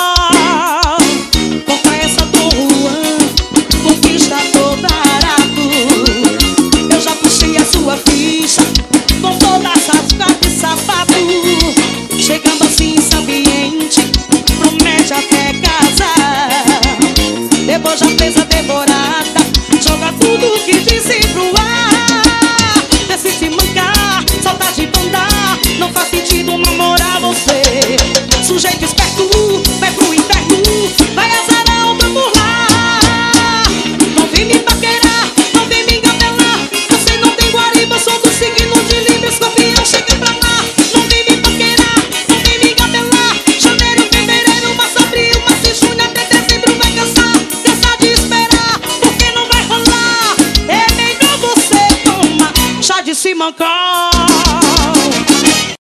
Contra essa Dom Juan, conquistador barato. Eu já puxei a sua ficha com todas as cartas de sapato. Chegando assim nesse ambiente, promete até casar. Depois já presa, devorada, joga tudo que disse pro ar. Decide se mancar, saudade de andar. Não faz sentido namorar você. Sujeito esperto, vai pro inferno, vai azarão pra burlar. Não vem me paquerar, não vem me engabelar. Você não tem guariba, sou do signo de Libra, Escorpião, chega pra lá. Não vem me paquerar, não vem me engabelar. Janeiro, fevereiro, março, abril, março e junho, até dezembro vai cansar. Cansar de esperar, porque não vai rolar. É melhor você tomar chá de se mancar.